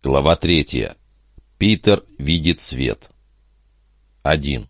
Глава 3. Питер видит свет. 1.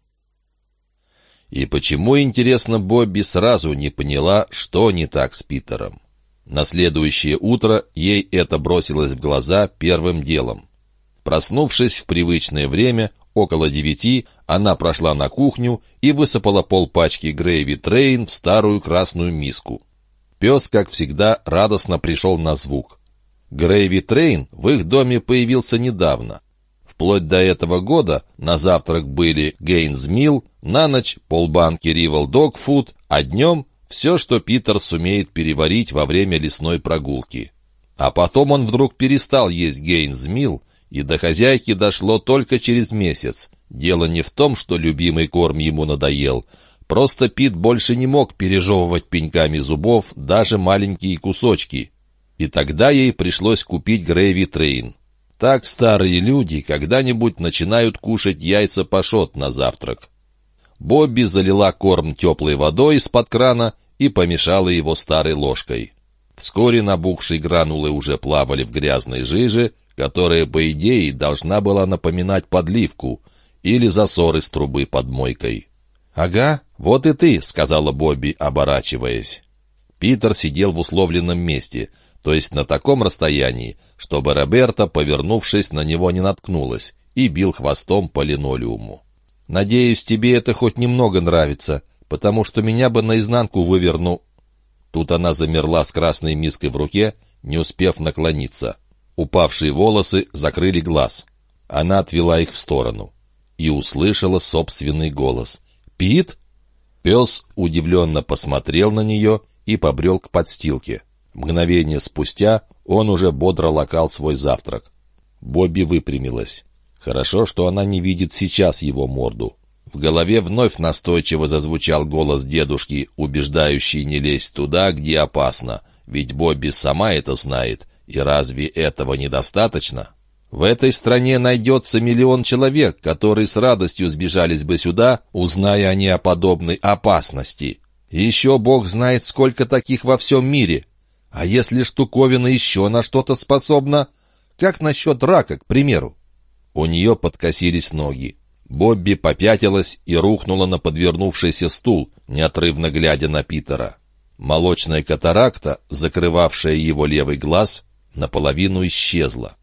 И почему, интересно, Бобби сразу не поняла, что не так с Питером? На следующее утро ей это бросилось в глаза первым делом. Проснувшись в привычное время, около 9, она прошла на кухню и высыпала полпачки Gravy Train в старую красную миску. Пес, как всегда, радостно пришел на звук. Gravy Train в их доме появился недавно. Вплоть до этого года на завтрак были Гейнс Милл, на ночь полбанки Rival Dog Food, а днем все, что Питер сумеет переварить во время лесной прогулки. А потом он вдруг перестал есть Гейнс Милл, и до хозяйки дошло только через месяц. Дело не в том, что любимый корм ему надоел. Просто Пит больше не мог пережевывать пеньками зубов даже маленькие кусочки. И тогда ей пришлось купить Gravy Train. Так старые люди когда-нибудь начинают кушать яйца пашот на завтрак. Бобби залила корм теплой водой из-под крана и помешала его старой ложкой. Вскоре набухшие гранулы уже плавали в грязной жиже, которая, по идее, должна была напоминать подливку или засор из трубы под мойкой. «Ага, вот и ты», — сказала Бобби, оборачиваясь. Питер сидел в условленном месте, то есть на таком расстоянии, чтобы Роберта, повернувшись, на него не наткнулась, и бил хвостом по линолеуму. «Надеюсь, тебе это хоть немного нравится, потому что меня бы наизнанку выверну». Тут она замерла с красной миской в руке, не успев наклониться. Упавшие волосы закрыли глаз. Она отвела их в сторону и услышала собственный голос. «Пит?» Пес удивленно посмотрел на нее и побрел к подстилке. Мгновение спустя он уже бодро лакал свой завтрак. Бобби выпрямилась. Хорошо, что она не видит сейчас его морду. В голове вновь настойчиво зазвучал голос дедушки, убеждающий не лезть туда, где опасно. Ведь Бобби сама это знает. И разве этого недостаточно? В этой стране найдется миллион человек, которые с радостью сбежались бы сюда, узная они о подобной опасности. И еще Бог знает, сколько таких во всем мире. А если штуковина еще на что-то способна? Как насчет рака, к примеру? У нее подкосились ноги. Бобби попятилась и рухнула на подвернувшийся стул, неотрывно глядя на Питера. Молочная катаракта, закрывавшая его левый глаз, наполовину исчезла.